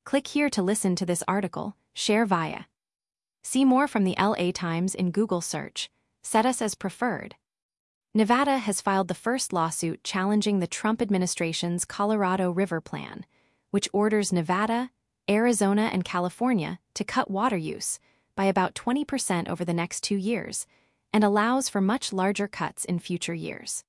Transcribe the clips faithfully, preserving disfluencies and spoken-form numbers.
Click here to listen to this article, share via. See more from the L A Times in Google search. Set us as preferred. Nevada has filed the first lawsuit challenging the Trump administration's Colorado River Plan, which orders Nevada, Arizona, and California to cut water use by about twenty percent over the next two years and allows for much larger cuts in future years.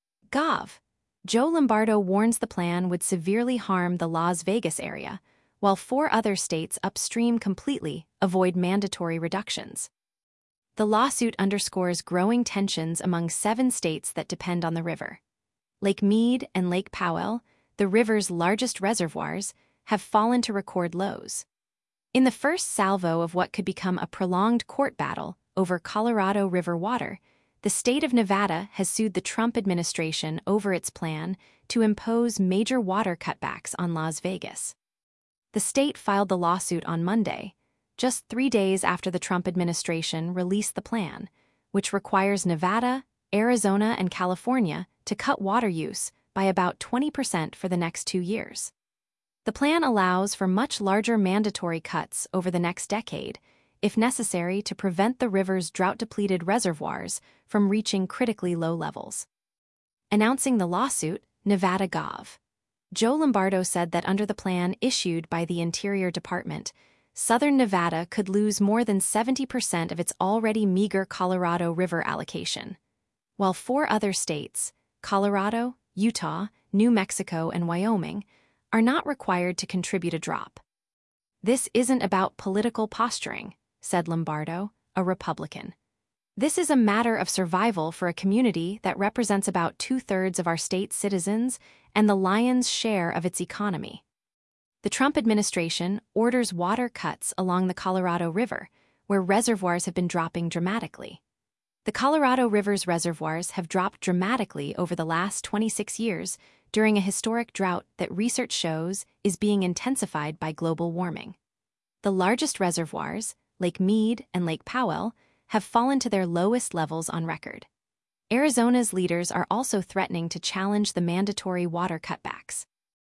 Gov. Joe Lombardo warns the plan would severely harm the Las Vegas area, while four other states upstream completely avoid mandatory reductions. The lawsuit underscores growing tensions among seven states that depend on the river. Lake Mead and Lake Powell, the river's largest reservoirs, have fallen to record lows. In the first salvo of what could become a prolonged court battle over Colorado River water, the state of Nevada has sued the Trump administration over its plan to impose major water cutbacks on Las Vegas. The state filed the lawsuit on Monday, just three days after the Trump administration released the plan, which requires Nevada, Arizona, and California to cut water use by about twenty percent for the next two years. The plan allows for much larger mandatory cuts over the next decade, if necessary to prevent the river's drought-depleted reservoirs from reaching critically low levels. Announcing the lawsuit, Nevada Gov. Joe Lombardo said that under the plan issued by the Interior Department, Southern Nevada could lose more than seventy percent of its already meager Colorado River allocation, while four other states, Colorado, Utah, New Mexico, and Wyoming, are not required to contribute a drop. This isn't about political posturing, said Lombardo, a Republican. This is a matter of survival for a community that represents about two-thirds of our state's citizens and the lion's share of its economy. The Trump administration orders water cuts along the Colorado River, where reservoirs have been dropping dramatically. The Colorado River's reservoirs have dropped dramatically over the last twenty-six years during a historic drought that research shows is being intensified by global warming. The largest reservoirs, Lake Mead and Lake Powell, have fallen to their lowest levels on record. Arizona's leaders are also threatening to challenge the mandatory water cutbacks.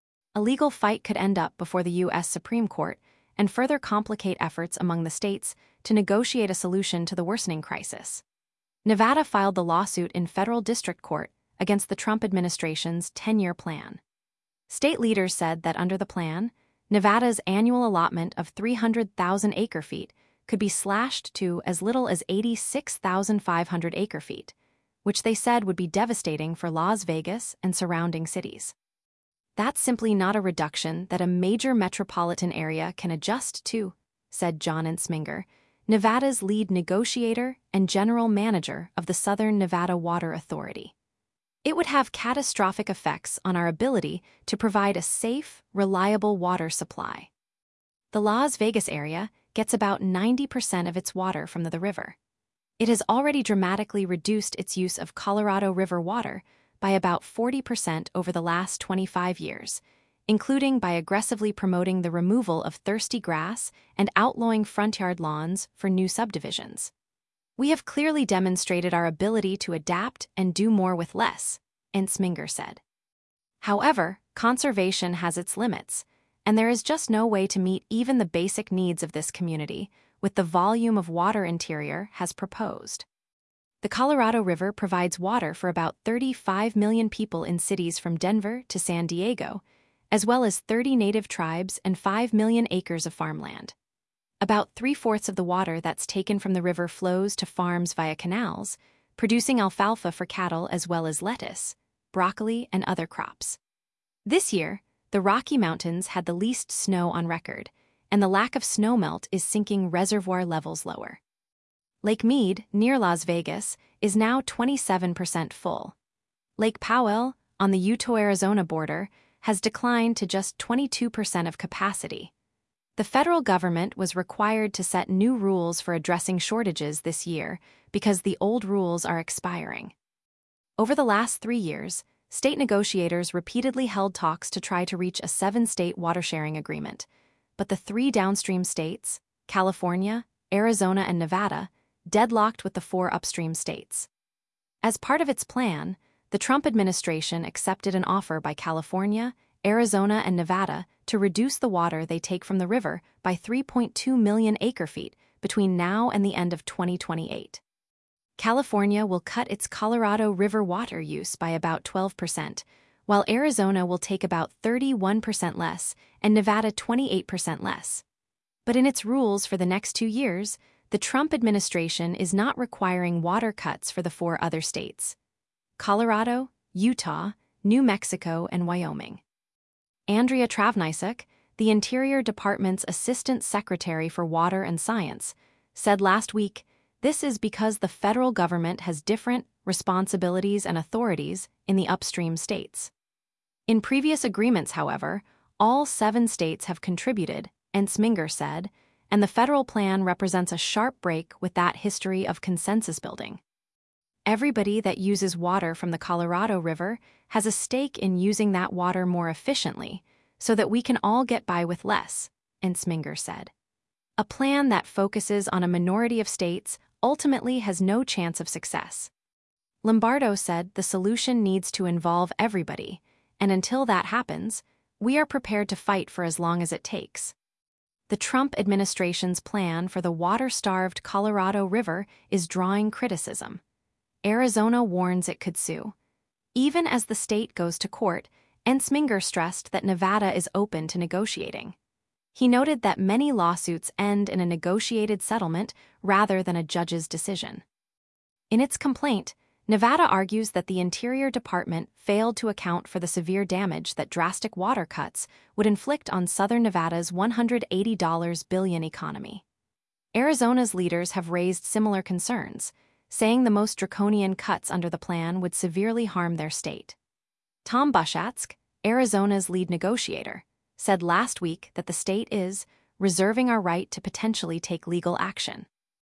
A legal fight could end up before the U S Supreme Court and further complicate efforts among the states to negotiate a solution to the worsening crisis. Nevada filed the lawsuit in federal district court against the Trump administration's ten-year plan. State leaders said that under the plan, Nevada's annual allotment of three hundred thousand acre-feet could be slashed to as little as eighty-six thousand five hundred acre-feet, which they said would be devastating for Las Vegas and surrounding cities. That's simply not a reduction that a major metropolitan area can adjust to, said John Ensminger, Nevada's lead negotiator and general manager of the Southern Nevada Water Authority. It would have catastrophic effects on our ability to provide a safe, reliable water supply. The Las Vegas area gets about ninety percent of its water from the river. It has already dramatically reduced its use of Colorado River water by about forty percent over the last twenty-five years, including by aggressively promoting the removal of thirsty grass and outlawing front yard lawns for new subdivisions. We have clearly demonstrated our ability to adapt and do more with less, Ensminger said. However, conservation has its limits, and there is just no way to meet even the basic needs of this community with the volume of water Interior has proposed. The Colorado River provides water for about thirty-five million people in cities from Denver to San Diego, as well as thirty native tribes and five million acres of farmland. About three-fourths of the water that's taken from the river flows to farms via canals, producing alfalfa for cattle as well as lettuce, broccoli, and other crops. This year, the Rocky Mountains had the least snow on record, and the lack of snowmelt is sinking reservoir levels lower. Lake Mead, near Las Vegas, is now twenty-seven percent full. Lake Powell, on the Utah-Arizona border, has declined to just twenty-two percent of capacity. The federal government was required to set new rules for addressing shortages this year because the old rules are expiring. Over the last three years, state negotiators repeatedly held talks to try to reach a seven-state water-sharing agreement, but the three downstream states, California, Arizona, and Nevada, deadlocked with the four upstream states. As part of its plan, the Trump administration accepted an offer by California, Arizona and Nevada to reduce the water they take from the river by three point two million acre-feet between now and the end of twenty twenty-eight. California will cut its Colorado River water use by about twelve percent, while Arizona will take about thirty-one percent less and Nevada twenty-eight percent less. But in its rules for the next two years, the Trump administration is not requiring water cuts for the four other states: Colorado, Utah, New Mexico, and Wyoming. Andrea Travnicek, the Interior Department's Assistant Secretary for Water and Science, said last week, this is because the federal government has different responsibilities and authorities in the upstream states. In previous agreements, however, all seven states have contributed, Ensminger said, and the federal plan represents a sharp break with that history of consensus building. Everybody that uses water from the Colorado River has a stake in using that water more efficiently so that we can all get by with less, Ensminger said. A plan that focuses on a minority of states ultimately has no chance of success. Lombardo said the solution needs to involve everybody, and until that happens, we are prepared to fight for as long as it takes. The Trump administration's plan for the water-starved Colorado River is drawing criticism. Arizona warns it could sue. Even as the state goes to court, Ensminger stressed that Nevada is open to negotiating. He noted that many lawsuits end in a negotiated settlement rather than a judge's decision. In its complaint, Nevada argues that the Interior Department failed to account for the severe damage that drastic water cuts would inflict on southern Nevada's one hundred eighty billion dollars economy. Arizona's leaders have raised similar concerns, saying the most draconian cuts under the plan would severely harm their state. Tom Bushatsk, Arizona's lead negotiator, said last week that the state is reserving our right to potentially take legal action.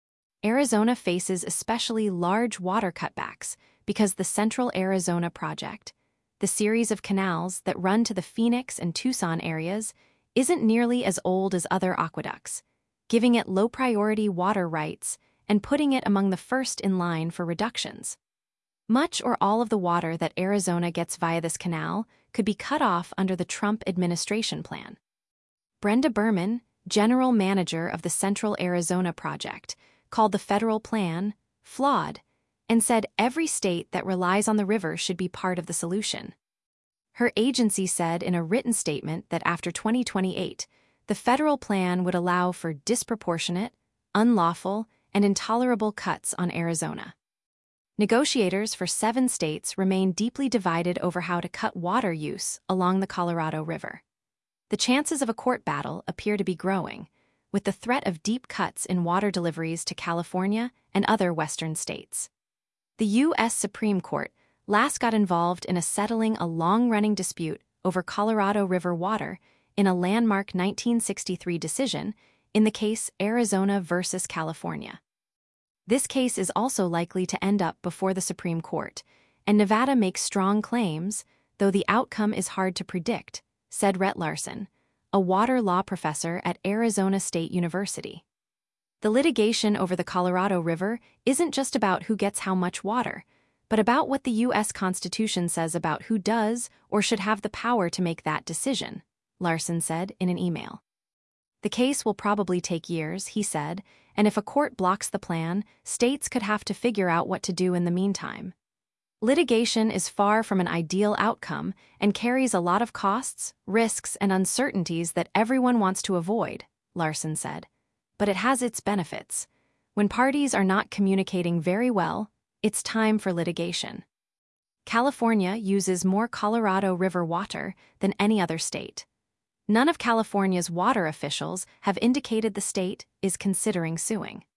Arizona faces especially large water cutbacks because the Central Arizona Project, the series of canals that run to the Phoenix and Tucson areas, isn't nearly as old as other aqueducts, giving it low-priority water rights and putting it among the first in line for reductions. Much or all of the water that Arizona gets via this canal could be cut off under the Trump administration plan. Brenda Berman, general manager of the Central Arizona Project, called the federal plan flawed and said every state that relies on the river should be part of the solution. Her agency said in a written statement that after twenty twenty-eight, the federal plan would allow for disproportionate, unlawful, and intolerable cuts on Arizona. Negotiators for seven states remain deeply divided over how to cut water use along the Colorado River. The chances of a court battle appear to be growing, with the threat of deep cuts in water deliveries to California and other western states. The U S Supreme Court last got involved in a settling a long-running dispute over Colorado River water in a landmark nineteen sixty-three decision in the case Arizona versus California. This case is also likely to end up before the Supreme Court, and Nevada makes strong claims, though the outcome is hard to predict, said Rhett Larson, a water law professor at Arizona State University. The litigation over the Colorado River isn't just about who gets how much water, but about what the U S Constitution says about who does or should have the power to make that decision, Larson said in an email. The case will probably take years, he said, and if a court blocks the plan, states could have to figure out what to do in the meantime. Litigation is far from an ideal outcome and carries a lot of costs, risks, and uncertainties that everyone wants to avoid, Larson said. But it has its benefits. When parties are not communicating very well, it's time for litigation. California uses more Colorado River water than any other state. None of California's water officials have indicated the state is considering suing.